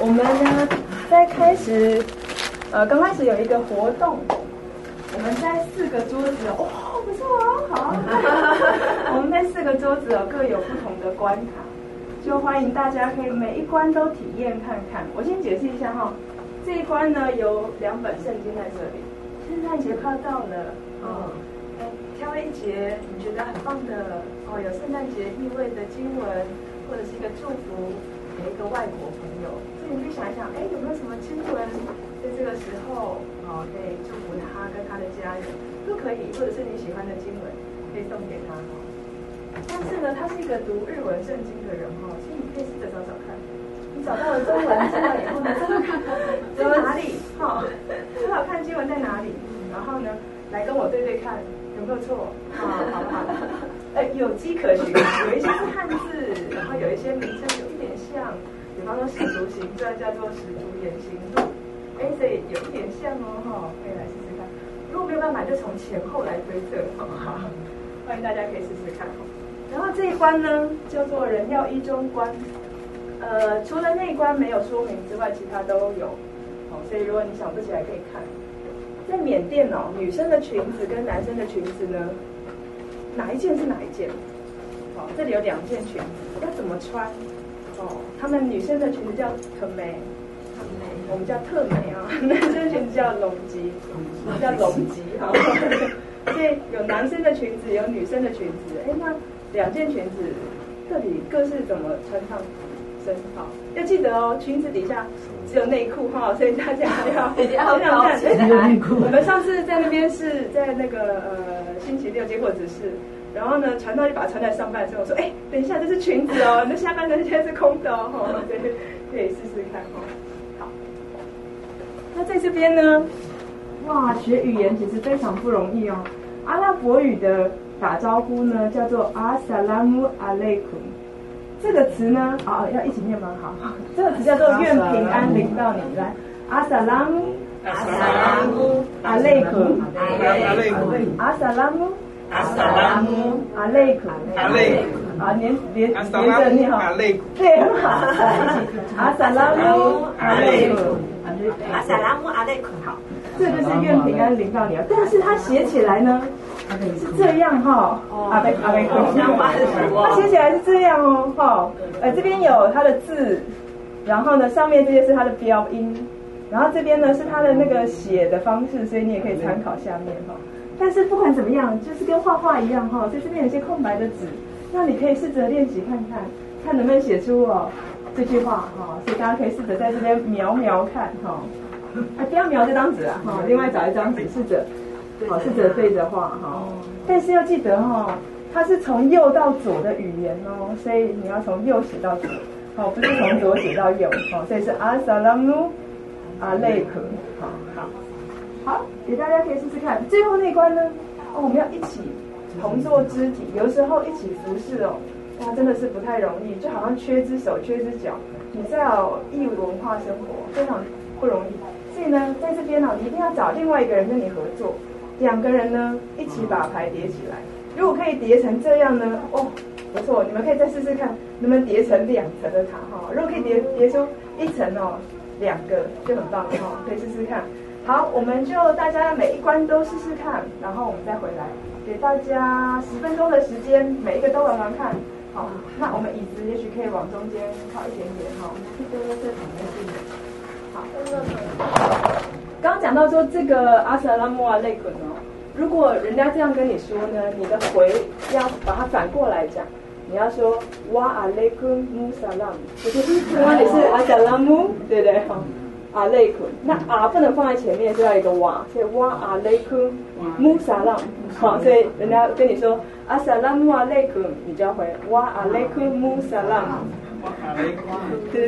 我们呢在开始，刚开始有一个活动，我们在4个桌子哦，不错哦，好，我们在4个桌子各有不同的关卡，就欢迎大家可以每一关都体验看看。我先解释一下哈，这一关呢有2本圣经在这里，圣诞节快到了哦，挑一节你觉得很棒的哦，有圣诞节意味的经文，或者是一个祝福给一个外国朋友，所以你去想一想，有没有什么经文在这个时候可以祝福他跟他的家人都可以，或者是你喜欢的经文可以送给他但是呢，他是一个读日文圣经的人所以你可以试着找找看。你找到了中文资料以后呢，找找看在哪里找找看经文在哪里，然后呢，来跟我对对看有没有错好不好？有迹可循，有一些是汉字，然后有一些名称有一点像，比方说《使徒行传》叫做《使徒言行录》，所以有一点像可以来试试看。如果没有办法，就从前后来推测，好不好？欢迎大家可以试试看。然后这一关呢，叫做人要衣中关。除了那一关没有说明之外，其他都有。所以如果你想不起来，可以看。在缅甸女生的裙子跟男生的裙子呢，哪一件是哪一件？这里有2件裙子，要怎么穿？他们女生的裙子叫特美，我们叫特美男生的裙子叫龙吉，叫龙吉所以有男生的裙子，有女生的裙子。那2件裙子到底各是怎么穿上身？要记得裙子底下只有内裤所以大家要这样看。我们上次在那边是在那个星期6结果指示，然后呢传道就把它穿在上半身，我说等一下这是裙子那下半身现在是空的所以可以试试看好，那在这边呢，学语言其实非常不容易阿拉伯语的打招呼呢叫做阿萨拉姆阿雷库，这个词呢要一起念吗？好，这个词叫做愿平安临到你。来，阿萨拉姆阿雷库，阿萨拉姆阿雷库，连着念对，很好，阿萨拉姆阿雷库， 阿萨拉姆阿雷库，好， 这就是愿平安临到你但是它写起来呢是这样阿贝库，它写起来是这样这边有它的字，然后呢上面这些是它的标音，然后这边呢是它的那个写的方式，所以你也可以参考下面但是不管怎么样，就是跟画画一样所以这边有一些空白的纸，那你可以试着练习看看，看能不能写出这句话所以大家可以试着在这边描看不要描这张纸另外找一张纸试着对着画但是要记得它是从右到左的语言所以你要从右写到左不是从左写到右所以是阿萨拉姆阿雷克好，给大家可以试试看。最后那关呢我们要一起同做肢体，有时候一起服侍它真的是不太容易，就好像缺只手缺只脚，你在异文化生活非常不容易，所以呢在这边你一定要找另外一个人跟你合作，2个人呢一起把牌叠起来，如果可以叠成这样呢不错，你们可以再试试看能不能叠成2层的塔如果可以叠出1层2个就很棒可以试试看。好，我们就大家每一关都试试看，然后我们再回来给大家10分钟的时间，每一个都玩玩看。好，那我们椅子也许可以往中间靠一点点好，刚刚讲到说这个阿萨拉姆阿雷坤如果人家这样跟你说呢，你的回要把它反过来讲，你要说哇阿雷坤穆萨拉姆，就是哇你是阿萨拉姆，对不对阿雷坤，那不能放在前面，就要一个哇，所以哇阿雷坤穆萨拉姆所以人家跟你说阿萨拉姆阿雷坤，你就要回哇阿雷坤穆萨拉姆，对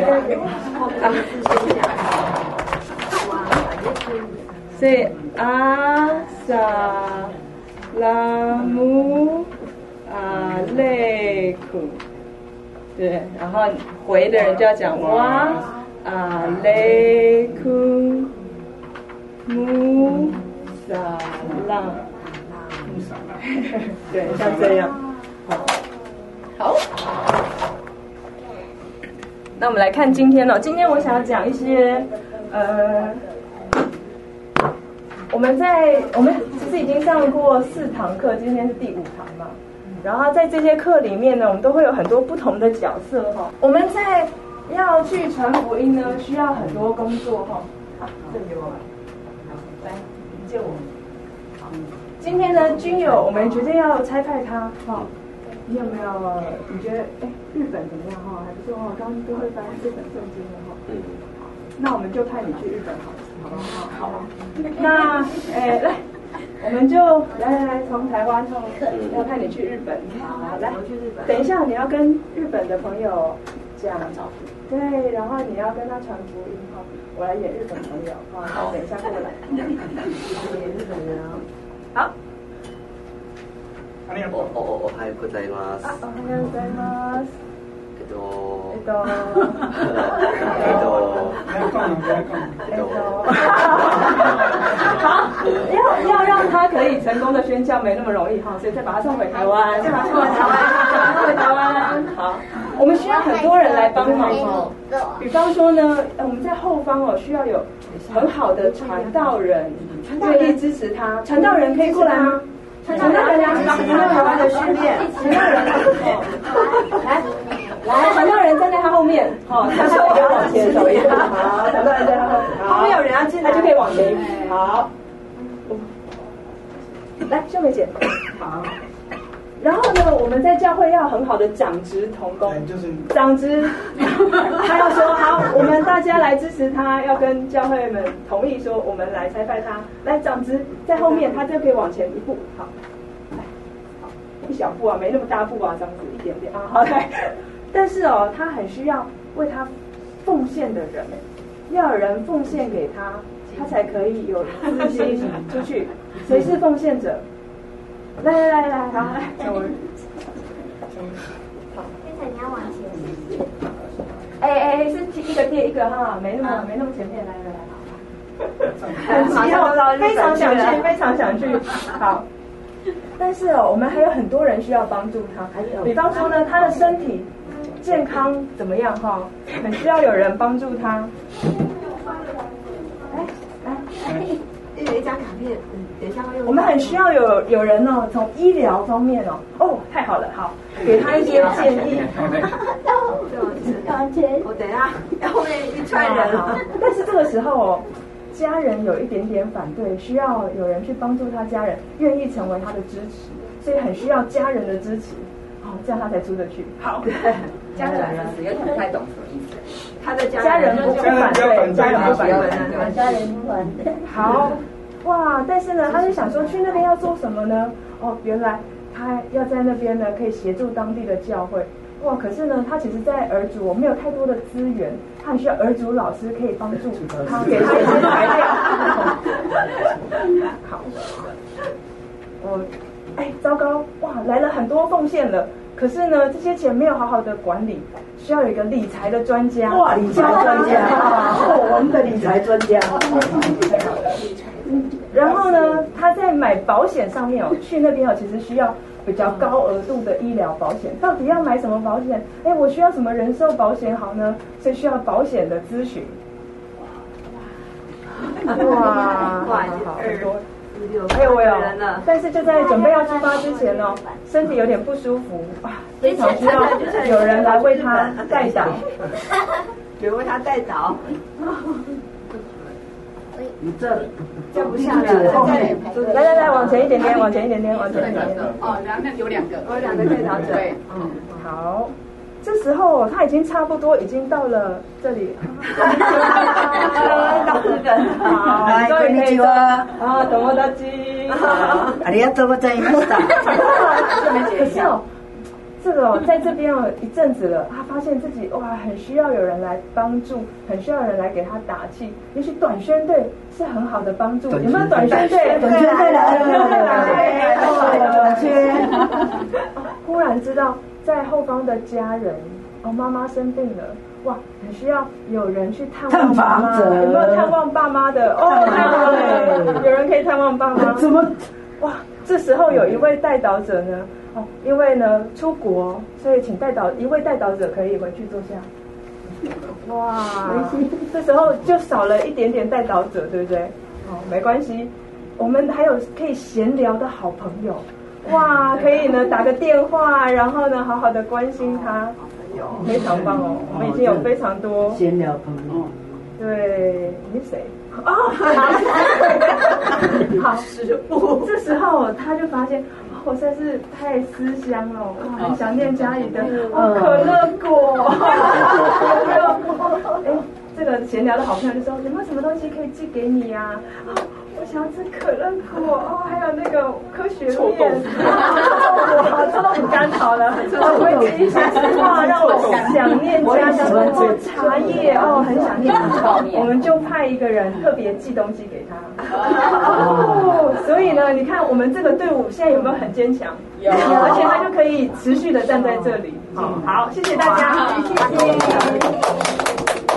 所以阿萨拉姆阿雷库，对，然后回的人就要讲哇阿雷库穆萨拉，对，像这样，好。 那我们来看今天哦，今天我想要讲一些我们其实已经上过4堂课，今天是第5堂嘛。然后在这些课里面呢，我们都会有很多不同的角色哈。我们在要去传福音呢，需要很多工作哈。这里有我，来借我。好，今天呢，君友我们决定要差派他哈。你有没有？你觉得日本怎么样哈？还不错哈，刚刚都会翻这本圣经了哈。好，那我们就派你去日本好了，好不好？好。那来。我们就来从台湾要派你去日本，好，来，等一下你要跟日本的朋友讲，对，然后你要跟他传福音哈，我来演日本朋友，好，等一下过来，演日本人啊，好。 おはようございます。 おはようございます。好，要让他可以成功的宣教没那么容易哈，所以再把他送回台湾，送回台湾。好，我们需要很多人来帮忙哦。比方说呢，我们在后方哦，需要有很好的传道人，愿意支持他。传道人可以过来吗？传道人来台湾的训练，传道人来，传道人站在他后面，好，他就可以往前走一步，好，传道人在他后面，后面有人要进来，他就可以往前一步，好，来，秀美姐，好。然后呢，我们在教会要很好的长职同工，长职，他要说好，我们大家来支持他，要跟教会们同意说，我们来差派他，来长职在后面，他就可以往前一步，好，来，好，一小步啊，没那么大步啊，长职一点点啊，好来，但是哦，他很需要为他奉献的人，要有人奉献给他，他才可以有资金出去。谁是奉献者？来，好，来，好。 现在你要往前。是一个接一个哈，没那么前面，来，很急哦，非常想去，好。但是哦，我们还有很多人需要帮助他，比方说呢，他的身体健康怎么样哈，很需要有人帮助他。来。 有一张卡片，等一下会用。 我们很需要有人哦，从医疗方面哦，太好了，好，给他一些建议。 我等一下，后面一串人。 但是这个时候哦，家人有一点点反对，需要有人去帮助他家人，愿意成为他的支持，所以很需要家人的支持，这样他才出得去。好， 家人有点不太懂什么意思。 他的家人不反对，家人不反对。好，哇！但是呢，他就想说去那边要做什么呢？哦，原来他要在那边呢，可以协助当地的教会。哇！可是呢，他其实，在儿族没有太多的资源，他很需要儿族老师可以帮助他，给他一些材料。好，糟糕！哇，来了很多奉献了。可是呢，这些钱没有好好的管理，需要有一个理财的专家。 哇，理财专家，我们的理财专家。 然后呢，他在买保险上面去那边其实需要比较高额度的医疗保险。到底要买什么保险？我需要什么人寿保险好呢？所以需要保险的咨询。哇，好多。我有，但是就在准备要出发之前身体有点不舒服，非常需要有人来为他代祷， 有为他代祷。 你这不下来， 来，往前一点点，往前一点点。 哦，然后有2个， 有2个代祷者。 对， 好。这时候他已经差不多已经到了这里， 到日本， 好， こんにちは。 友達。 ありがとうございました。 可是这个在这边一阵子了，他发现自己很需要有人来帮助，很需要有人来给他打气。也许短宣队是很好的帮助，有没有短宣队？ 短宣队来了，短宣。 忽然知道。在后方的家人，妈妈生病了，哇，很需要有人去探望爸妈。有没有探望爸妈的？太好了，有人可以探望爸妈。 怎么？ 哇，这时候有一位代祷者呢，因为呢出国，所以请一位代祷者可以回去坐下。 哇，这时候就少了一点点带导者，对不对？哦，没关系，我们还有可以闲聊的好朋友，哇，可以呢打个电话，然后呢好好的关心他，非常棒哦。我们已经有非常多闲聊朋友。 对，你是谁？哦，好，这时候他就发现，我实在是太思乡了，哇，很想念家里的可乐果。哎，这个闲聊的好朋友就说，有没有什么东西可以寄给你呀？我想要吃可乐果哦，还有那个科学面，臭豆腐干好了，我会寄一些哇，让我想念家乡的茶叶哦，很想念。我们就派一个人特别寄东西给他。哦，所以呢，你看我们这个队伍现在有没有很坚强？有，而且他就可以持续的站在这里。好，谢谢大家，谢谢。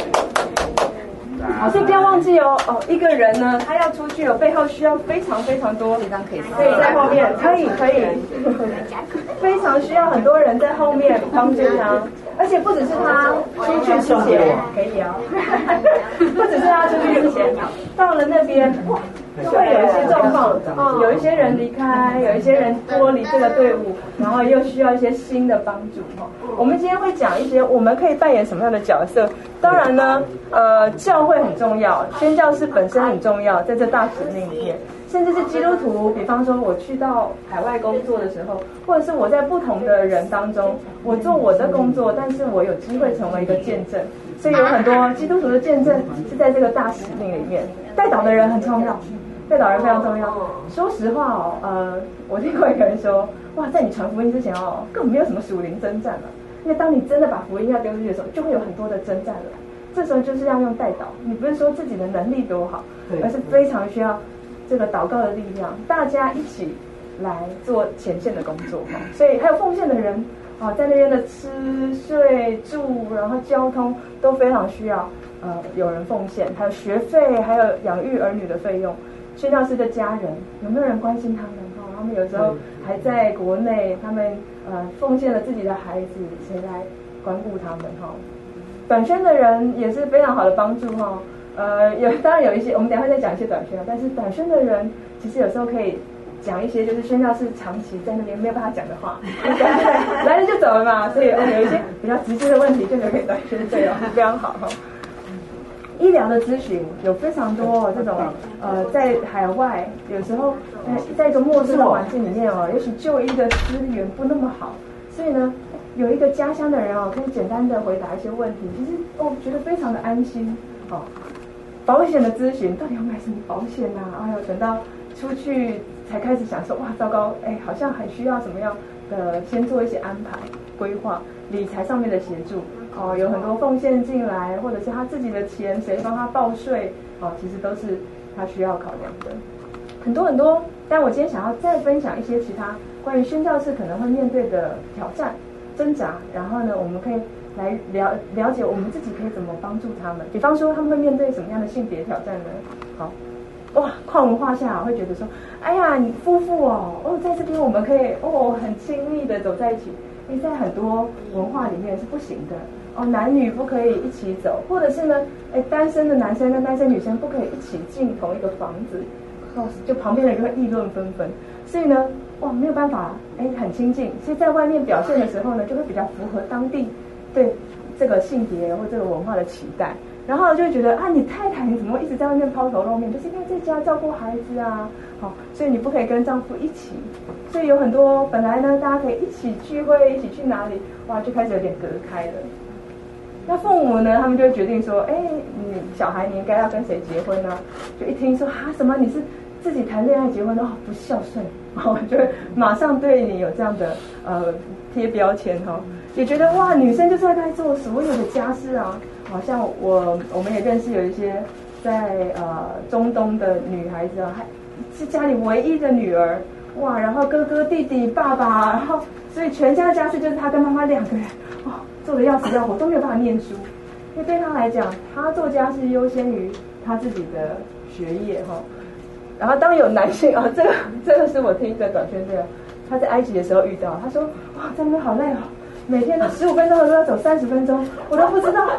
好，所以不要忘记哦。一个人呢，他要出去背后需要非常非常多，可以在后面，可以，非常需要很多人在后面帮助他，而且不只是他出去之前，可以啊，不只是他出去之前，到了那边就会有一些状况，有一些人离开，有一些人脱离这个队伍，然后又需要一些新的帮助。我们今天会讲一些我们可以扮演什么样的角色。当然呢，教会很重要，宣教士本身很重要，在这大使命里面，甚至是基督徒。比方说，我去到海外工作的时候，或者是我在不同的人当中，我做我的工作，但是我有机会成为一个见证。所以有很多基督徒的见证是在这个大使命里面。带导的人很重要。带导人非常重要。说实话我听过一个人说，哇，在你传福音之前根本没有什么属灵征战了，因为当你真的把福音要丢出去的时候，就会有很多的征战了。这时候就是要用带导，你不是说自己的能力多好，而是非常需要这个祷告的力量，大家一起来做前线的工作。所以还有奉献的人在那边的吃睡住，然后交通都非常需要有人奉献，还有学费，还有养育儿女的费用。宣教士的家人有没有人关心他们？他们有时候还在国内，他们奉献了自己的孩子，谁来关顾他们？短宣的人也是非常好的帮助当然有一些，我们等一下再讲一些短宣，但是短宣的人其实有时候可以讲一些就是宣教士长期在那边没有办法讲的话，来了就走了嘛，所以有一些比较直接的问题就留给短宣队非常好医疗的咨询有非常多这种在海外有时候在一个陌生的环境里面也许就医的资源不那么好，所以呢有一个家乡的人可以简单的回答一些问题，其实觉得非常的安心保险的咨询到底要买什么保险啊？哎呦，等到出去才开始想说，哇，糟糕，好像很需要什么样的，先做一些安排规划，理财上面的协助有很多奉献进来，或者是他自己的钱谁帮他报税其实都是他需要考量的，很多。但我今天想要再分享一些其他关于宣教士可能会面对的挑战、挣扎，然后呢，我们可以来了解我们自己可以怎么帮助他们。比方说他们会面对什么样的性别挑战呢？哇，跨文化下会觉得说，哎呀，你夫妇在这边我们可以很亲密的走在一起，在很多文化里面是不行的男女不可以一起走，或者是呢，单身的男生跟单身女生不可以一起进同一个房子，就旁边的人就会议论纷纷，所以呢，没有办法很亲近，所以在外面表现的时候呢，就会比较符合当地对这个性别或这个文化的期待，然后就会觉得你太太你怎么会一直在外面抛头露面，就是因为在家照顾孩子所以你不可以跟丈夫一起，所以有很多本来呢大家可以一起聚会，一起去哪里，就开始有点隔开了。那父母呢，他们就会决定说，你小孩你应该要跟谁结婚呢？就一听说什么你是自己谈恋爱结婚的不孝顺就会马上对你有这样的贴标签也觉得哇，女生就是要在做所有的家事好像我们也认识有一些在中东的女孩子还是家里唯一的女儿哇，然后哥哥弟弟爸爸，然后所以全家的家事就是她跟妈妈两个人做的要死要活，都没有办法念书，因为对她来讲，她做家事优先于她自己的学业然后当有男性这个是我听一个短宣队他在埃及的时候遇到，他说哇，在那边好累每天都15分钟的都要走30分钟，我都不知道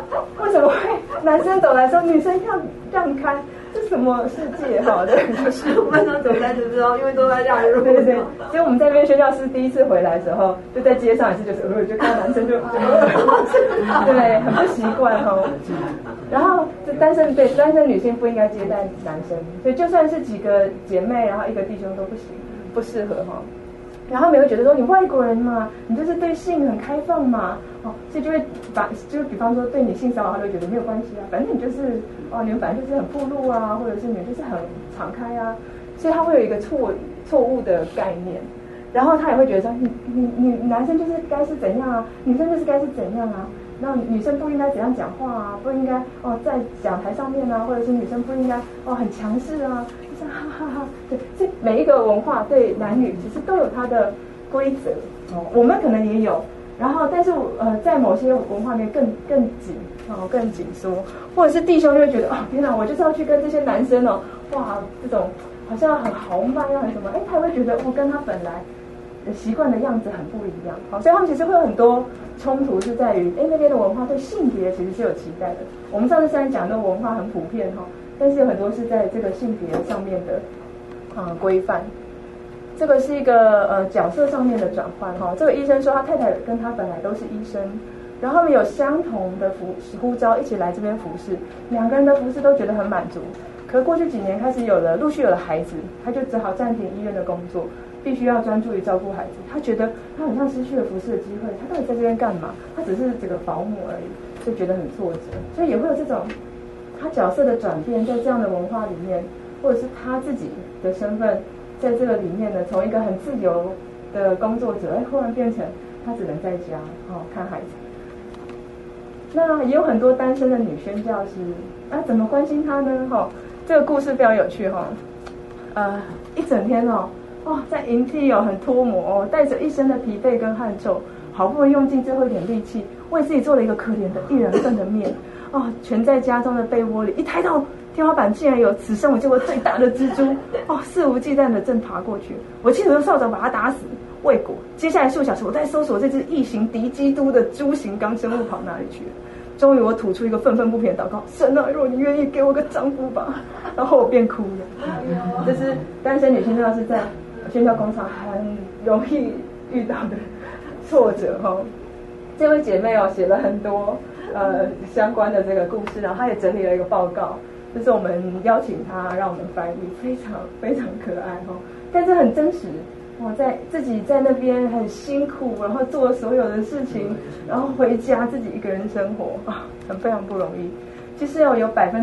为什么会男生走来说女生要让开？这什么世界？好的 15分钟走30分钟，因为都在让路。 对对对，所以我们在那边宣教师第一次回来的时候，就在街上也是就看到男生就对，很不习惯哦。然后这单身女性不应该接待男生，所以就算是几个姐妹，然后一个弟兄都不行，不适合哈。然后他们也会觉得说你外国人嘛，你就是对性很开放嘛，哦，所以就会比方说对你性骚扰，他就会觉得没有关系啊，反正你就是你们反正就是很暴露啊，或者是你们就是很敞开啊，所以他会有一个错误的概念，然后他也会觉得说你男生就是该是怎样啊，女生就是该是怎样啊，那女生不应该怎样讲话啊，不应该在讲台上面啊，或者是女生不应该很强势啊。哈哈哈，对，所以每一个文化对男女其实都有它的规则我们可能也有，然后但是在某些文化里面更紧更紧缩，或者是弟兄就会觉得天哪，我就是要去跟这些男生哇这种好像很豪迈啊很什么，他会觉得跟他本来习惯的样子很不一样，所以他们其实会有很多冲突，是在于那边的文化对性别其实是有期待的。我们上次虽然讲的文化很普遍但是有很多是在这个性别上面的规范。这个是一个角色上面的转换这个医生说他太太跟他本来都是医生，然后他们有相同的呼召一起来这边服侍，两个人的服侍都觉得很满足。可过去几年开始陆续有了孩子，他就只好暂停医院的工作，必须要专注于照顾孩子。他觉得他好像失去了服侍的机会，他到底在这边干嘛？他只是这个保姆而已，就觉得很挫折。所以也会有这种他角色的转变，在这样的文化里面，或者是他自己的身份在这个里面呢，从一个很自由的工作者，忽然变成他只能在家看孩子。那也有很多单身的女宣教师，怎么关心他呢？这个故事非常有趣一整天在营地很脱模带着一身的疲惫跟汗臭，好不容易用尽最后一点力气，为自己做了一个可怜的1人份的面蜷在家中的被窝里，一抬头天花板竟然有此生我见过最大的蜘蛛肆无忌惮的正爬过去。我气得用扫帚把它打死。未果接下来数小时，我在搜索这只异形敌基督的蛛形纲生物跑哪里去了。终于我吐出一个愤愤不平的祷告：神啊，若你愿意给我个丈夫吧。然后我便哭了。这是单身女性要是在宣教工厂很容易遇到的挫折这位姐妹写了很多相关的这个故事，然后她也整理了一个报告，这是我们邀请她让我们翻译，非常非常可爱但是很真实在自己在那边很辛苦，然后做所有的事情，然后回家自己一个人生活很非常不容易。其实有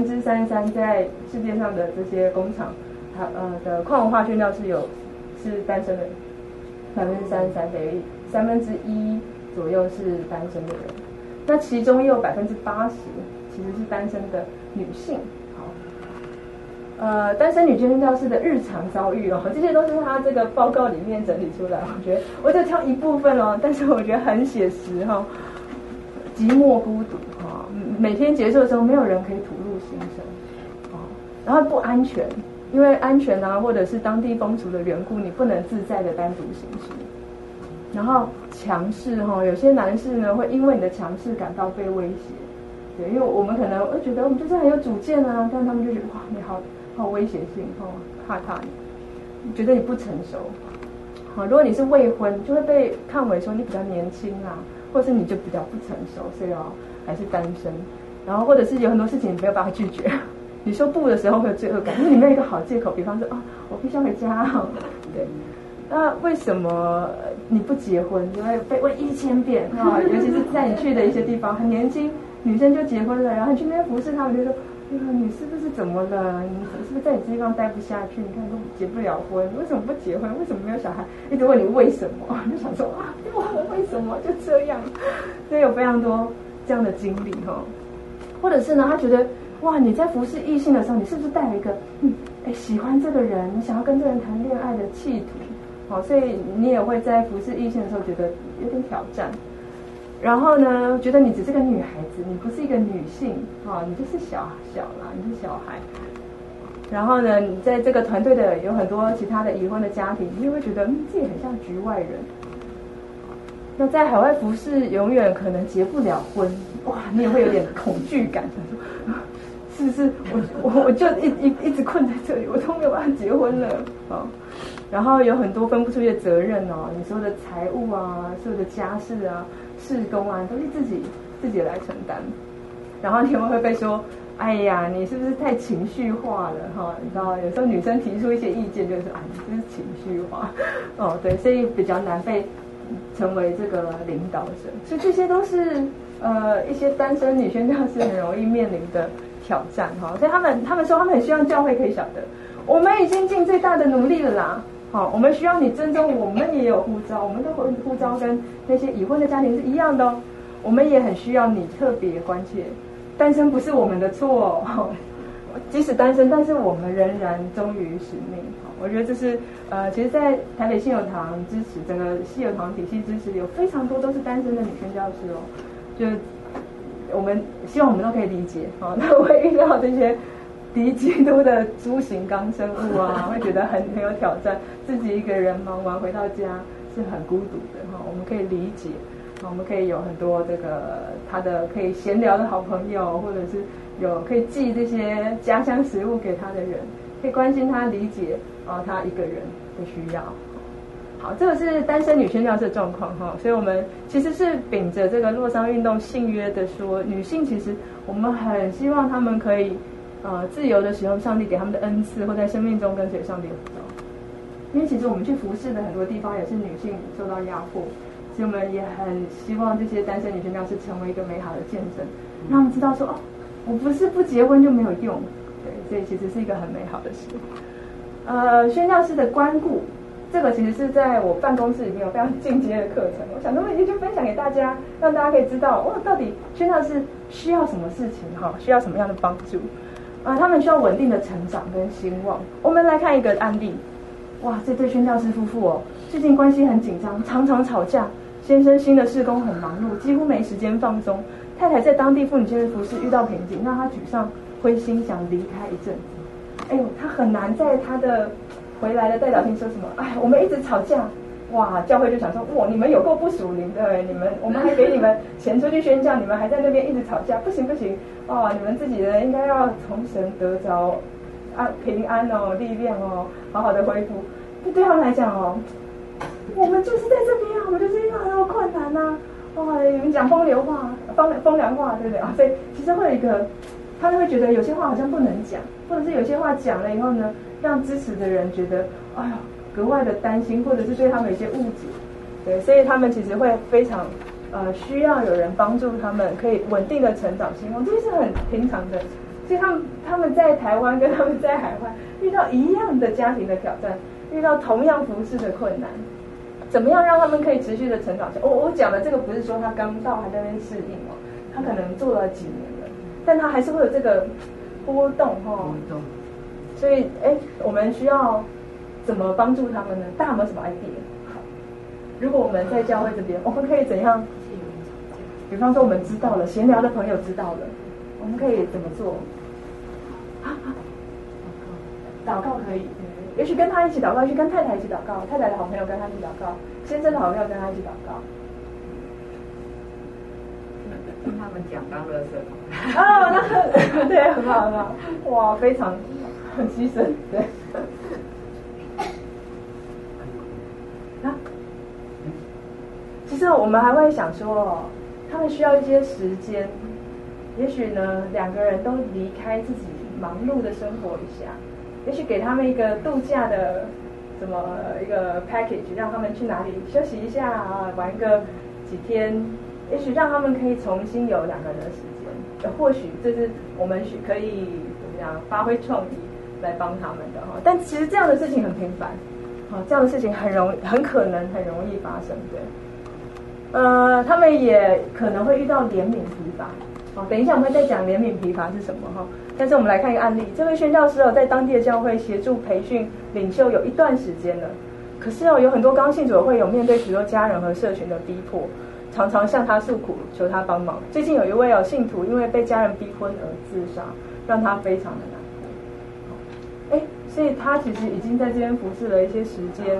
33%在世界上的这些工厂的矿文化宣教是单身的人，33%等于1/3左右是单身的人。那其中也有80%其实是单身的女性。单身女宣教师的日常遭遇这些都是她这个报告里面整理出来。我觉得我就挑一部分但是我觉得很写实寂寞孤独每天结束的时候没有人可以吐露心声然后不安全，因为安全或者是当地风俗的缘故，你不能自在的单独行事。然后强势有些男士呢会因为你的强势感到被威胁。对，因为我们可能会觉得我们就是很有主见啊，但他们就觉得哇你好威胁性怕你，觉得你不成熟如果你是未婚，就会被看为说你比较年轻或者是你就比较不成熟，所以还是单身。然后或者是有很多事情你没有办法拒绝，你说不的时候会有罪恶感，因为你没有一个好借口，比方说我必须要回家对。那为什么你不结婚？因为被问1000遍尤其是在你去的一些地方，很年轻女生就结婚了，然后你去那边服侍他们，就说你是不是怎么了？你是不是在你这地方待不下去？你看都结不了婚，为什么不结婚？为什么没有小孩？一直问你为什么，就想说我为什么就这样？所以有非常多这样的经历或者是呢，他觉得哇你在服侍异性的时候，你是不是带了一个喜欢这个人，你想要跟这个人谈恋爱的企图所以你也会在服侍异性的时候觉得有点挑战。然后呢，觉得你只是个女孩子，你不是一个女性你就是小啦，你是小孩。然后呢，你在这个团队的有很多其他的已婚的家庭，你也会觉得自己很像局外人。 那在海外服侍，永远可能结不了婚，哇，你也会有点恐惧感，是不是？我就一直困在这里，我都没有办法结婚了啊。然后有很多分不出去的责任哦，你所有的财务啊，所有的家事啊、事工啊，都是自己来承担。然后你们会被说，哎呀，你是不是太情绪化了哈？你知道，有时候女生提出一些意见，就是啊，你这是情绪化哦，对，所以比较难被成为这个领导者。所以这些都是一些单身女宣教士很容易面临的挑战哈。所以他们说他们很希望教会可以晓得，我们已经尽最大的努力了啦。好，我们需要你尊重，我们也有呼召，我们的呼召跟那些已婚的家庭是一样的哦。我们也很需要你特别关切，单身不是我们的错哦，即使单身，但是我们仍然忠于使命。我觉得这是其实，在台北信友堂支持整个信友堂体系支持，有非常多都是单身的女宣教师哦。就我们希望我们都可以理解哦，那会遇到这些敌基督的猪型纲生物啊，会觉得很有挑战，自己一个人忙完回到家是很孤独的哈。我们可以理解，我们可以有很多这个他的可以闲聊的好朋友，或者是有可以寄这些家乡食物给他的人，可以关心他、理解他一个人的需要。好，这个是单身女宣教士的状况哈，所以我们其实是秉着这个洛桑运动信约的说，女性其实我们很希望她们可以自由的使用上帝给他们的恩赐，或在生命中跟随上帝的呼召。因为其实我们去服侍的很多地方也是女性受到压迫，所以我们也很希望这些单身女宣教士成为一个美好的见证，让他们知道说我不是不结婚就没有用，对，所以其实是一个很美好的事。宣教士的关顾，这个其实是在我办公室里面有非常进阶的课程，我想说就分享给大家，让大家可以知道到底宣教士需要什么事情需要什么样的帮助。他们需要稳定的成长跟兴旺。我们来看一个案例，哇，这对宣教士夫妇最近关系很紧张，常常吵架。先生新的事工很忙碌，几乎没时间放松。太太在当地妇女监狱服侍遇到瓶颈，让她沮丧灰心，想离开一阵子。哎呦，她很难在她的回来的代表性说什么？哎，我们一直吵架。哇，教会就想说，哇，你们有够不属灵的，我们还给你们钱出去宣教，你们还在那边一直吵架，不行，你们自己人应该要从神得着平安力量好好的恢复。对他们来讲我们就是在这边我们就是遇到很多困难你们讲风凉话，对不对所以其实会有一个，他们会觉得有些话好像不能讲，或者是有些话讲了以后呢，让支持的人觉得格外的担心，或者是对他们有一些误解，对，所以他们其实会非常需要有人帮助他们，可以稳定的成长兴旺，这是很平常的。所以他们在台湾跟他们在海外遇到一样的家庭的挑战，遇到同样服事的困难，怎么样让他们可以持续的成长？我讲的这个不是说他刚到还在那边适应他可能做了几年了，但他还是会有这个波动所以我们需要怎么帮助他们呢？大家有没有什么 idea？ 如果我们在教会这边，我们可以怎样？比方说我们知道了，闲聊的朋友知道了，我们可以怎么做？祷告可以，也许跟他一起祷告，也许跟太太一起祷告，太太的好朋友跟他一起祷告，先生的好朋友跟他一起祷告。 听他们讲当垃圾桶。 那对，很好，哇，非常很牺牲，对。其实我们还会想说他们需要一些时间，也许呢两个人都离开自己忙碌的生活一下，也许给他们一个度假的一个 package， 让他们去哪里休息一下玩个几天，也许让他们可以重新有两个人的时间，或许这是我们可以怎么样发挥创意来帮他们的但其实这样的事情很频繁这样的事情很可能很容易发生，对。他们也可能会遇到怜悯疲乏。等一下我们会再讲怜悯疲乏是什么但是我们来看一个案例，这位宣教师在当地的教会协助培训领袖有一段时间了，可是有很多刚信主的会友面对许多家人和社群的逼迫，常常向他诉苦，求他帮忙。最近有一位信徒因为被家人逼婚而自杀，让他非常的难过。所以他其实已经在这边服侍了一些时间，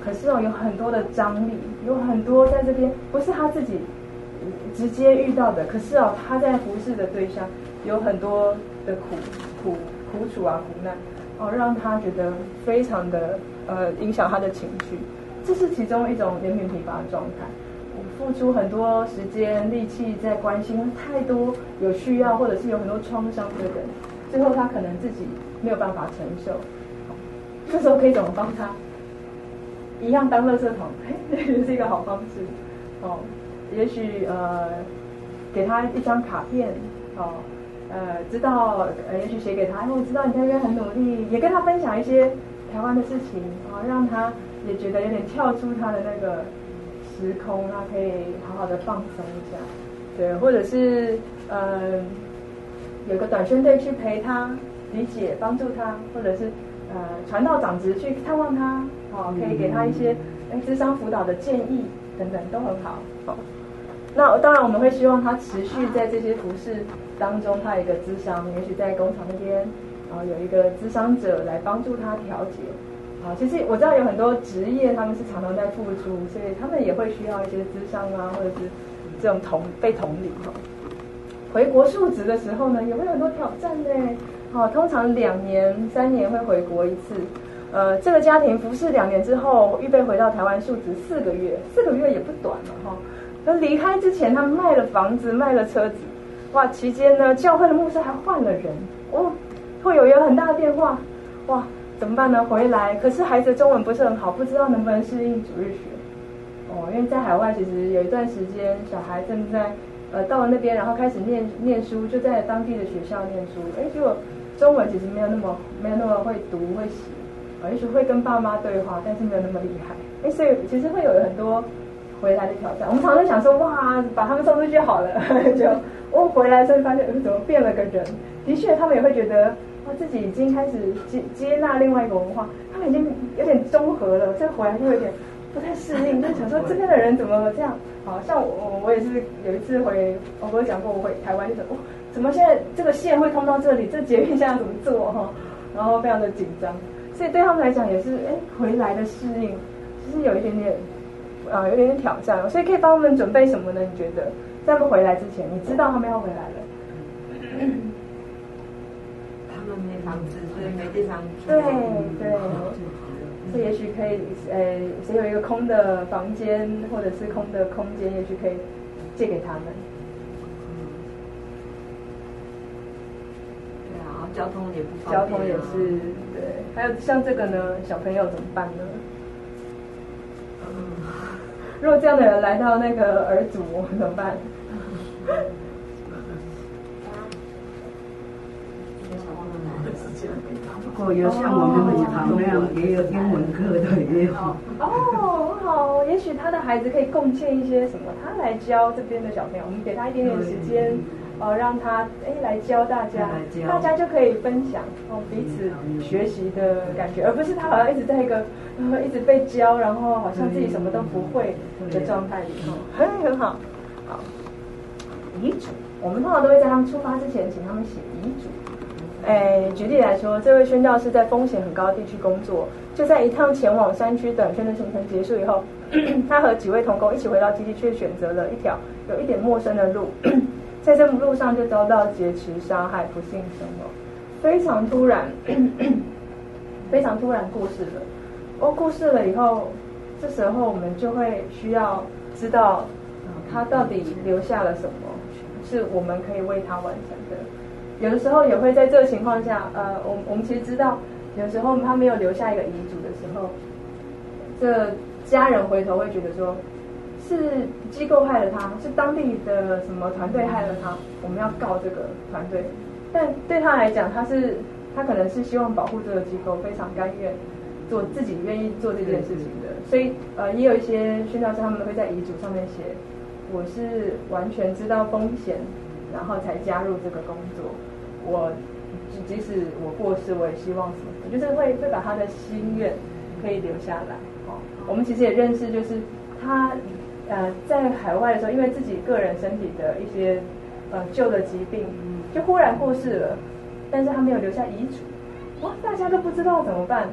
可是有很多的张力，有很多在这边不是他自己直接遇到的，可是他在服侍的对象有很多的苦楚啊、苦难让他觉得非常的影响他的情绪，这是其中一种怜悯疲乏的状态。我付出很多时间力气在关心太多有需要或者是有很多创伤的人，最后他可能自己没有办法承受，这时候可以怎么帮他？一样当垃圾桶，也是一个好方式也许给他一张卡片知道也许写给他，我知道你在这边很努力，也跟他分享一些台湾的事情让他也觉得有点跳出他的那个时空，他可以好好的放松一下，对，或者是有个短宣队去陪他理解帮助他，或者是传道长职去探望他可以给他一些諮商辅导的建议等等都很好那当然我们会希望他持续在这些服事当中，他有一个諮商，也许在工厂那边有一个諮商者来帮助他调节其实我知道有很多职业他们是常常在付出，所以他们也会需要一些諮商或者是这种被同理回国述职的时候呢，也会有很多挑战呢通常2年3年会回国一次这个家庭服侍2年之后，预备回到台湾述职4个月，4个月也不短了那离开之前，他们卖了房子，卖了车子，哇！期间呢，教会的牧师还换了人，会有一个很大的变化，哇！怎么办呢？回来，可是孩子的中文不是很好，不知道能不能适应主日学因为在海外其实有一段时间，小孩正在到了那边，然后开始念书，就在当地的学校念书，结果中文其实没有那么会读会写也许会跟爸妈对话，但是没有那么厉害所以其实会有很多回来的挑战。我们常常想说哇，把他们送出去好了就回来之后发现怎么变了个人。的确他们也会觉得自己已经开始接纳另外一个文化，他们已经有点中和了，这回来就有点不太适应，就想说这边的人怎么这样像我也是有一次我有讲过我回台湾，就是怎么现在这个线会通到这里，这捷运现在要怎么做然后非常的紧张，所以对他们来讲也是回来的适应其实有一点点挑战所以可以帮他们准备什么呢？你觉得在他们回来之前，你知道他们要回来了他们没房子，所以没地方住。 对，所以也许可以谁有一个空的房间或者是空的空间，也许可以借给他们交通也不方便交通也是对，还有像这个呢，小朋友怎么办呢？如果这样的人来到那个儿组怎么办？ 如果有像我们礼堂那样，也有英文课的也有。 好，也许他的孩子可以贡献一些什么，他来教这边的小朋友，我们给他一点点时间。让他来教大家，大家就可以分享彼此学习的感觉，而不是他好像一直在一个一直被教，然后好像自己什么都不会的状态里很好。好，遗嘱，我们通常都会在他们出发之前请他们写遗嘱。举例来说，这位宣教士在风险很高的地区工作，就在一趟前往山区短宣的行程结束以后，他和几位同工一起回到基地，却选择了一条有一点陌生的路。在这路上就遭到劫持、杀害、不幸身亡，非常突然，非常突然过世了。过世了以后，这时候我们就会需要知道，他到底留下了什么，是我们可以为他完成的。有的时候也会在这个情况下，我们其实知道，有时候他没有留下一个遗嘱的时候，这家人回头会觉得说，是机构害了他，是当地的什么团队害了他，我们要告这个团队。但对他来讲，他可能是希望保护这个机构，非常甘愿做自己愿意做这件事情的。所以也有一些宣教师他们会在遗嘱上面写，我是完全知道风险，然后才加入这个工作。我即使我过世，我也希望什么，就是会把他的心愿可以留下来。我们其实也认识，就是他在海外的时候，因为自己个人身体的一些旧的疾病，就忽然过世了，但是他没有留下遗嘱，哇，大家都不知道怎么办。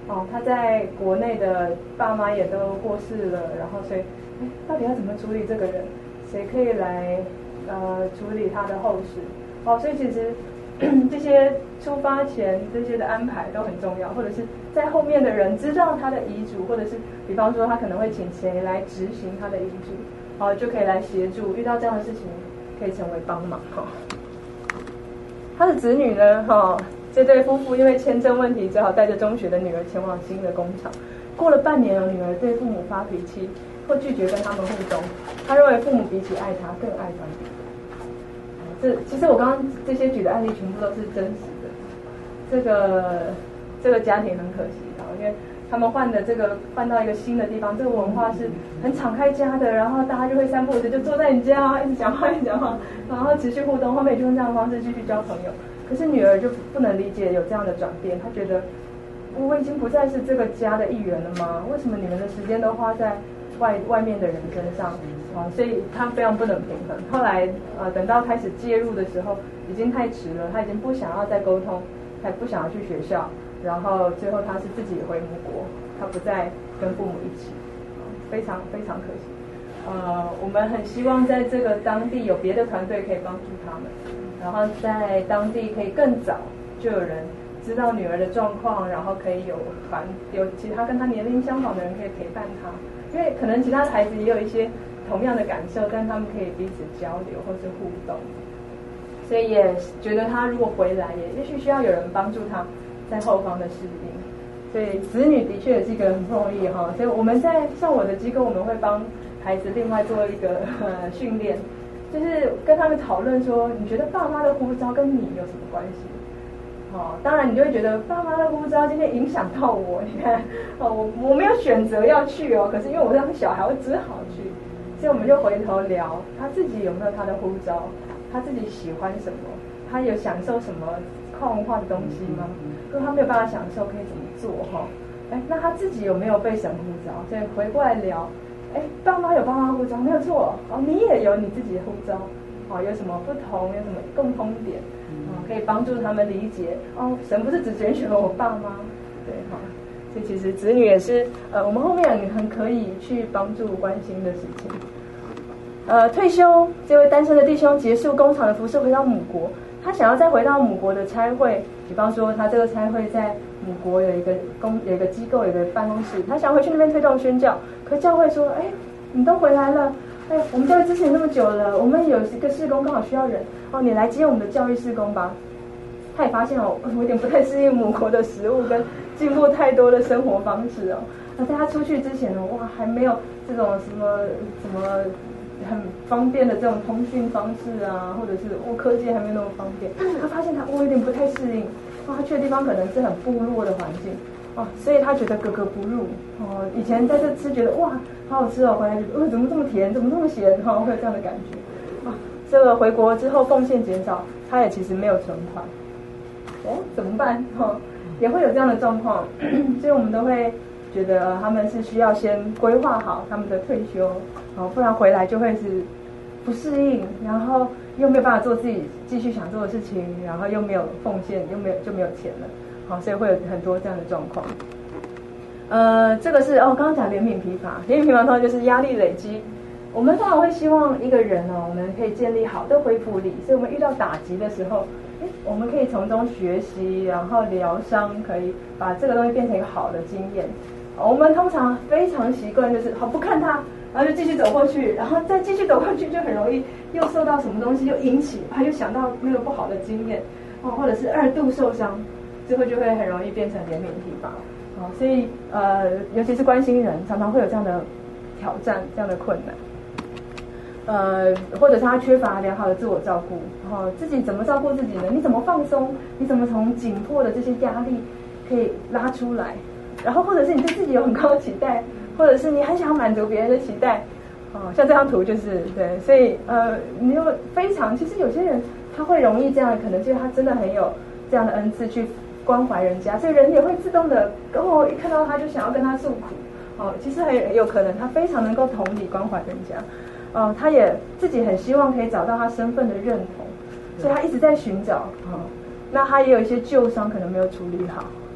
哦，他在国内的爸妈也都过世了，然后所以，到底要怎么处理这个人？谁可以来处理他的后事？哦，所以其实这些出发前这些的安排都很重要，或者是在后面的人知道他的遗嘱，或者是比方说他可能会请谁来执行他的遗嘱，哦，就可以来协助。遇到这样的事情，可以成为帮忙哈。他的子女呢，这对夫妇因为签证问题，只好带着中学的女儿前往新的工厂。过了半年，女儿对父母发脾气，或拒绝跟他们互动。他认为父母比起爱他更爱团体。其实我刚刚这些举的案例全部都是真实的。这个家庭很可惜因为他们换到一个新的地方，这个文化是很敞开家的，然后大家就会三不五时就坐在你家一直讲话，然后持续互动，后面就用这样的方式继续交朋友。可是女儿就不能理解有这样的转变，她觉得我已经不再是这个家的一员了吗？为什么你们的时间都花在外面的人身上？所以她非常不能平衡。后来等到开始介入的时候，已经太迟了，她已经不想要再沟通，她也不想要去学校，然后最后她是自己回母国，她不再跟父母一起，非常非常可惜。我们很希望在这个当地有别的团队可以帮助他们，然后在当地可以更早就有人知道女儿的状况，然后可以有其他跟她年龄相仿的人可以陪伴她，因为可能其他的孩子也有一些同样的感受，但他们可以彼此交流或是互动，所以也觉得他如果回来，也许需要有人帮助他在后方的适应。所以子女的确也是一个很不容易哈。所以我们在像我的机构，我们会帮孩子另外做一个训练，就是跟他们讨论说，你觉得爸妈的呼召跟你有什么关系？当然你就会觉得爸妈的呼召今天影响到我，你看我没有选择要去可是因为我当小孩，我只好去。所以我们就回头聊他自己有没有他的呼召，他自己喜欢什么，他有享受什么跨文化的东西吗？如果他没有办法享受，可以怎么做那他自己有没有被神呼召？所以回过来聊，爸妈有爸妈呼召没有错你也有你自己的呼召有什么不同，有什么共通点可以帮助他们理解神不是只拣选了我爸妈，对所以其实子女也是我们后面很可以去帮助关心的事情。退休这位单身的弟兄结束工厂的服侍，回到母国，他想要再回到母国的差会，比方说他这个差会在母国有一个机构，有一个办公室，他想回去那边推动宣教，可教会说你都回来了，我们教会支持你那么久了，我们有一个事工刚好需要人你来接我们的教育事工吧。他也发现我有点不太适应母国的食物跟进步太多的生活方式那在他出去之前还没有这种什么很方便的这种通讯方式或者是科技还没有那么方便，他发现他有点不太适应他去的地方可能是很部落的环境所以他觉得格格不入以前在这吃觉得哇好好吃回来就怎么这么甜，怎么这么咸会有这样的感觉这个回国之后奉献减少，他也其实没有存款怎么办也会有这样的状况所以我们都会觉得他们是需要先规划好他们的退休不然回来就会是不适应，然后又没有办法做自己继续想做的事情，然后又没有奉献，就没有钱了所以会有很多这样的状况。这个是刚刚讲怜悯疲乏通常就是压力累积。我们通常会希望一个人我们可以建立好的恢复力，所以我们遇到打击的时候我们可以从中学习，然后疗伤，可以把这个东西变成一个好的经验。我们通常非常习惯就是不看它，然后就继续走过去，然后再继续走过去，就很容易又受到什么东西又引起，又想到那个不好的经验或者是二度受伤，最后就会很容易变成怜悯疲乏所以尤其是关心人，常常会有这样的挑战，这样的困难。或者是他缺乏良好的自我照顾自己怎么照顾自己呢？你怎么放松？你怎么从紧迫的这些压力可以拉出来？然后或者是你对自己有很高的期待，或者是你很想要满足别人的期待像这张图就是对，所以你就非常，其实有些人他会容易这样，可能就是他真的很有这样的恩赐去关怀人家，所以人也会自动的一看到他就想要跟他诉苦其实很有可能他非常能够同理关怀人家他也自己很希望可以找到他身份的认同，所以他一直在寻找那他也有一些旧伤可能没有处理好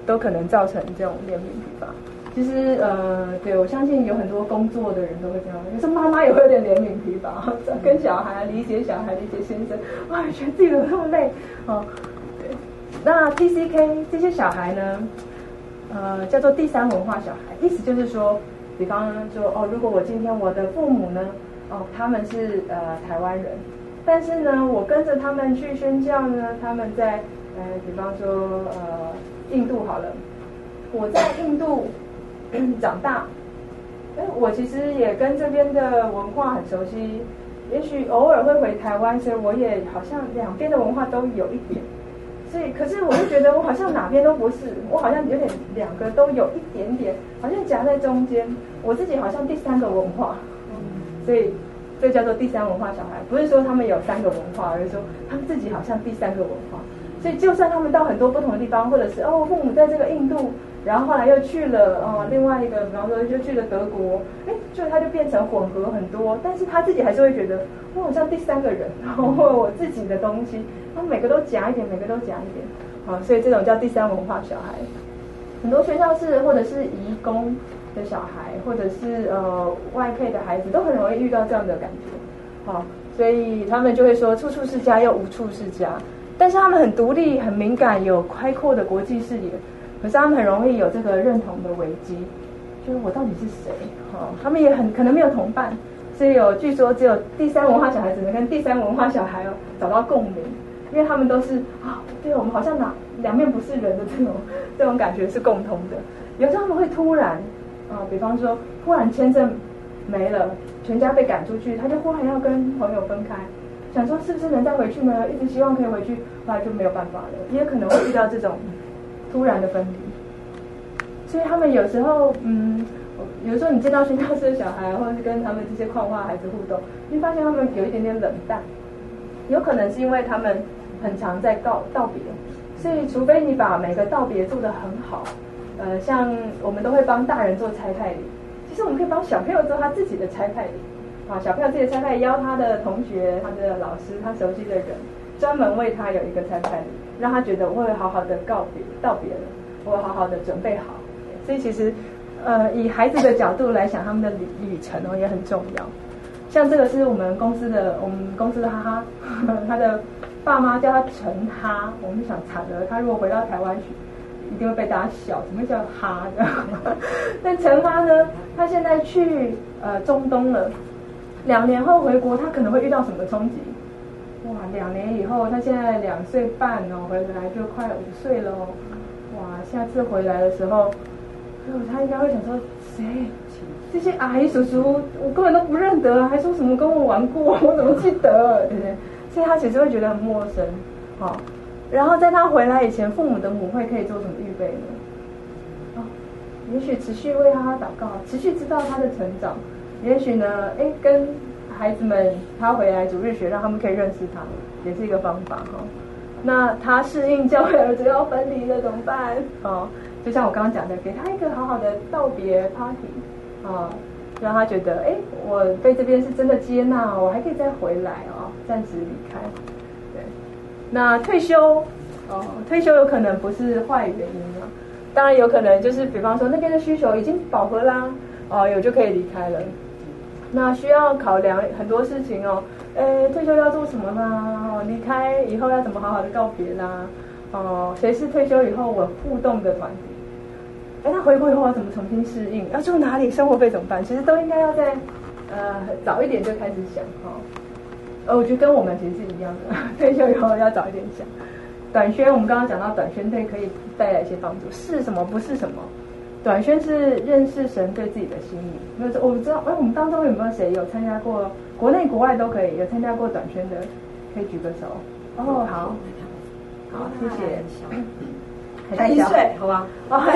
都可能造成这种怜悯疲乏。其实对，我相信有很多工作的人都会这样，有时候妈妈也会有点怜悯疲乏，跟小孩理解小孩、理解先生，哇，觉得自己怎么那么累对，那 TCK 这些小孩呢，叫做第三文化小孩，意思就是说，比方说如果我今天我的父母呢，他们是台湾人，但是呢，我跟着他们去宣教呢，他们在比方说印度好了，我在印度长大，我其实也跟这边的文化很熟悉，也许偶尔会回台湾，所以我也好像两边的文化都有一点，所以可是我就觉得我好像哪边都不是，我好像有点两个都有一点点，好像夹在中间，我自己好像第三个文化，所以这叫做第三文化小孩，不是说他们有三个文化，而是说他们自己好像第三个文化。所以就算他们到很多不同的地方，或者是父母在这个印度，然后后来又去了另外一个，比方说就去了德国，他就变成混合很多，但是他自己还是会觉得我好像第三个人，然后我自己的东西，他每个都夹一点，每个都夹一点，所以这种叫第三文化小孩。很多学校是或者是移工的小孩，或者是外配的孩子，都很容易遇到这样的感觉，所以他们就会说处处是家又无处是家。但是他们很独立、很敏感，有开阔的国际视野，可是他们很容易有这个认同的危机，就是我到底是谁？他们也很可能没有同伴，所以据说只有第三文化小孩只能跟第三文化小孩找到共鸣，因为他们都是对我们好像两面不是人的这种感觉是共通的。有时候他们会突然比方说忽然签证没了，全家被赶出去，他就忽然要跟朋友分开。想说是不是能再回去呢？一直希望可以回去，后来就没有办法了，也可能会遇到这种突然的分离。所以他们有时候，有时候你见到宣教士的小孩，或者是跟他们这些矿化孩子互动，你会发现他们有一点点冷淡，有可能是因为他们很常在道别，所以除非你把每个道别做得很好，像我们都会帮大人做差派礼，其实我们可以帮小朋友做他自己的差派礼。小朋友自己的差派邀他的同学、他的老师、他熟悉的人，专门为他有一个差派礼，让他觉得我会好好的道别了，我会好好的准备好。所以其实，以孩子的角度来想，他们的旅程也很重要。像这个是我们公司的哈哈，他的爸妈叫他陈哈，我们就想惨了，他如果回到台湾去，一定会被大家笑，怎么叫哈的？但陈哈呢，他现在去中东了。2年后回国，他可能会遇到什么冲击？哇，2年以后，他现在2岁半回来就快5岁了哇，下次回来的时候，他应该会想说，谁？这些阿姨叔叔我根本都不认得，还说什么跟我玩过，我怎么记得？对不对？所以他其实会觉得很陌生。然后在他回来以前，父母的母会可以做什么预备呢？也许持续为他祷告，持续知道他的成长。也许呢，跟孩子们他回来主日学，让他们可以认识他，也是一个方法那他适应教会儿子要分离了怎么办？就像我刚刚讲的，给他一个好好的道别 party 让他觉得我被这边是真的接纳，我还可以再回来暂时离开。对，那退休有可能不是坏原因当然有可能就是比方说那边的需求已经饱和啦，有就可以离开了。那需要考量很多事情退休要做什么啦？离开以后要怎么好好的告别啦？谁是退休以后我互动的团体？他回国以后要怎么重新适应？要住哪里？生活费怎么办？其实都应该要在早一点就开始想我觉得跟我们其实是一样的，退休以后要早一点想。短宣我们刚刚讲到短宣队可以带来一些帮助，是什么不是什么？短宣是认识神对自己的心意。我知道，我们当中有没有谁有参加过，国内国外都可以，有参加过短宣的，可以举个手。好，谢谢。 才1岁，好吧？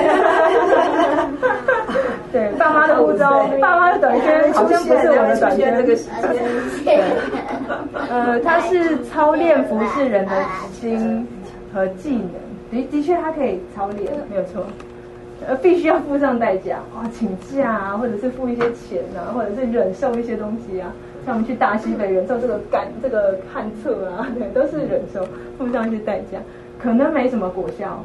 对，爸妈的护照，爸妈的短宣好像不是我的短宣这个时间。 它是操练服侍人的心和技能，的确它可以操练，没有错。必须要付上代价请假或者是付一些钱或者是忍受一些东西像我们去大西北忍受这个旱厕对，都是忍受，付上一些代价，可能没什么果效，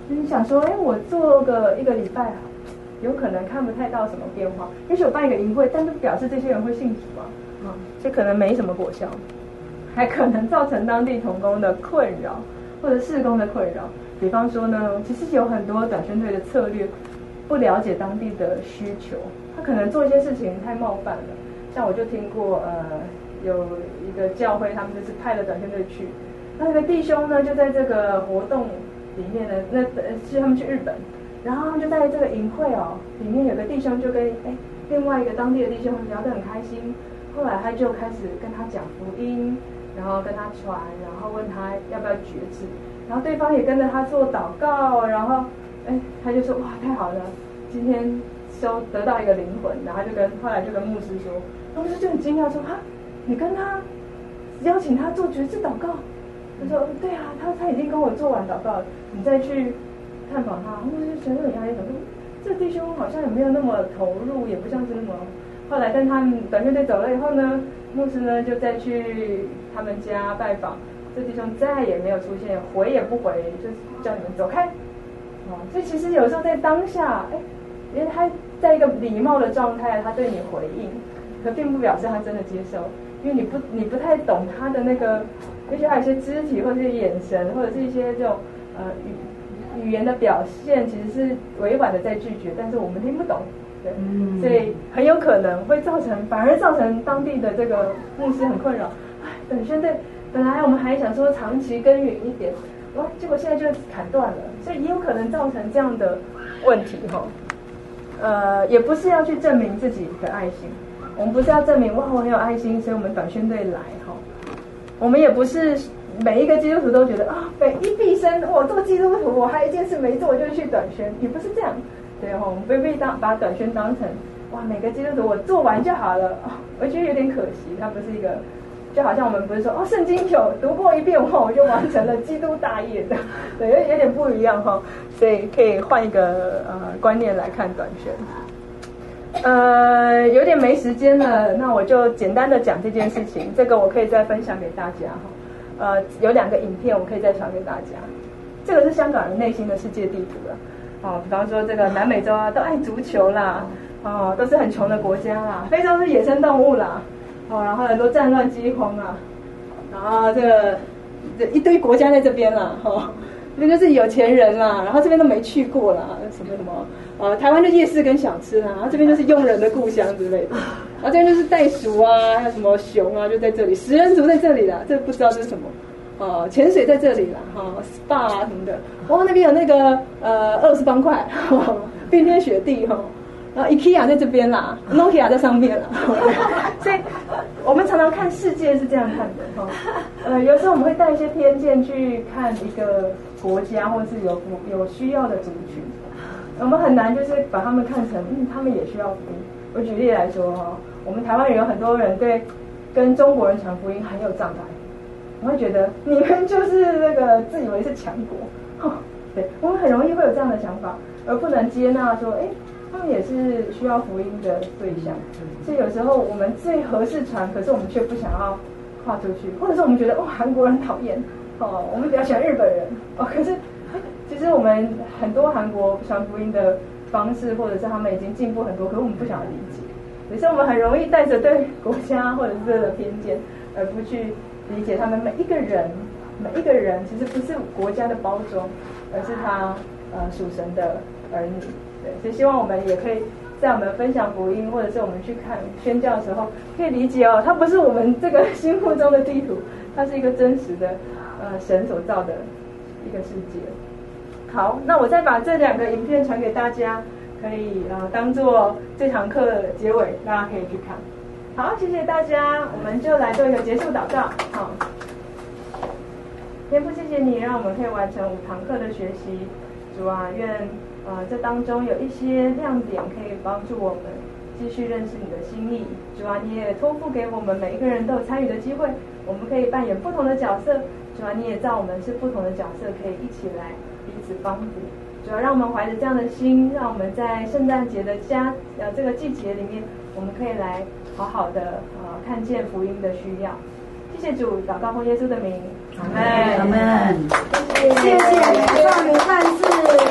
你想说，我做个1个礼拜，有可能看不太到什么变化。也许我办一个营会，但不表示这些人会信主嘛，这可能没什么果效，还可能造成当地同工的困扰，或者事工的困扰。比方说呢，其实有很多短宣队的策略不了解当地的需求，他可能做一些事情太冒犯了。像我就听过，有一个教会，他们就是派了短宣队去，那个弟兄呢就在这个活动里面呢，是他们去日本，然后他们就在这个营会里面有个弟兄就跟另外一个当地的弟兄聊得很开心，后来他就开始跟他讲福音，然后跟他传，然后问他要不要决志，然后对方也跟着他做祷告，然后他就说哇太好了，今天得到一个灵魂，然后后来就跟牧师说，牧师就很惊讶说你跟他邀请他做决志祷告？他说对啊，他已经跟我做完祷告了，你再去探访他。牧师就觉得很压力，想说这弟兄好像也没有那么投入，也不像是那么。后来跟他们短宣队走了以后呢，牧师呢就再去他们家拜访，这弟兄再也没有出现，回也不回，就是叫你们走开。所以其实有时候在当下，因为他在一个礼貌的状态，他对你回应，可并不表示他真的接受，因为你不太懂他的那个，也许还有一些肢体或者是眼神，或者是一些这种语言的表现，其实是委婉的在拒绝，但是我们听不懂，对，所以很有可能会反而造成当地的这个牧师很困扰。短宣队本来我们还想说长期耕耘一点，结果现在就砍断了，所以也有可能造成这样的问题也不是要去证明自己的爱心，我们不是要证明我很有爱心，所以我们短宣队来我们也不是每一个基督徒都觉得毕生我做基督徒，我还有一件事没做，我就去短宣，也不是这样，对我们不必把短宣当成每个基督徒我做完就好了我觉得有点可惜，它不是一个。就好像我们不是说圣经有读过一遍我就完成了基督大业的，对，有点不一样所以可以换一个观念来看短宣。有点没时间了，那我就简单的讲这件事情，这个我可以再分享给大家有2个影片我可以再传给大家。这个是香港人内心的世界地图了比方说这个南美洲都爱足球啦都是很穷的国家啦，非洲是野生动物啦然后很多战乱饥荒然后这一堆国家在这边啦这边就是有钱人啦，然后这边都没去过啦，什么台湾就夜市跟小吃啦，然后这边就是佣人的故乡之类的，然后这边就是袋鼠还有什么熊就在这里，食人族在这里啦，这不知道这是什么潜水在这里啦SPA 什么的，那边有那个俄罗斯方块冰天雪地然后 IKEA 在这边啦 ，Nokia 在上面啦，所以我们常常看世界是这样看的有时候我们会带一些偏见去看一个国家或是有需要的族群，我们很难就是把他们看成他们也需要福音。我举例来说我们台湾人有很多人对跟中国人传福音很有障碍，我会觉得你们就是那个自以为是强国对，我们很容易会有这样的想法，而不能接纳说他们也是需要福音的对象，所以有时候我们最合适传，可是我们却不想要跨出去，或者是我们觉得韩国人很讨厌我们比较喜欢日本人可是其实我们很多韩国传福音的方式，或者是他们已经进步很多，可是我们不想要理解，所以我们很容易带着对国家或者是这个偏见，而不去理解他们每一个人其实不是国家的包装，而是他属神的儿女。对，所以希望我们也可以在我们分享福音，或者是我们去看宣教的时候，可以理解它不是我们这个心目中的地图，它是一个真实的神所造的一个世界。好，那我再把这2个影片传给大家，可以当做这堂课的结尾，大家可以去看。好，谢谢大家，我们就来做一个结束祷告。天父，谢谢你让我们可以完成5堂课的学习。主啊，愿这当中有一些亮点可以帮助我们继续认识你的心意。主啊，你也托付给我们每一个人都有参与的机会，我们可以扮演不同的角色。主啊，你也造我们是不同的角色，可以一起来彼此帮扶。主啊，让我们怀着这样的心，让我们在圣诞节的这个季节里面，我们可以来好好的看见福音的需要。谢谢主，祷告奉耶稣的名， 阿门。 谢谢，祝你万事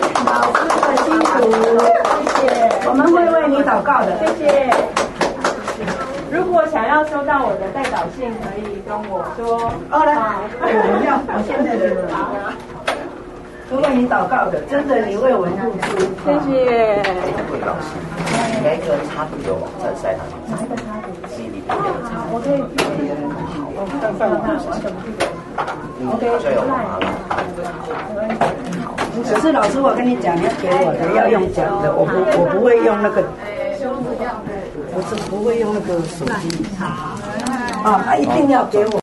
的，谢谢。如果想要收到我的代祷信，可以跟我说。 哦，来，我要，我现在就好。我为你祷告的，真的，你为我付出， 谢谢。 会高兴。哪一个插图有网站在哪里？ 哪一个插图？ 记忆里面的插图。 我可以记得。好，我看看我怎么记得。OK， 就有麻了。 只是老师，我跟你讲，你要给我的要用讲的，我不会用那个，我是不会用那个手机。啊，他一定要给我。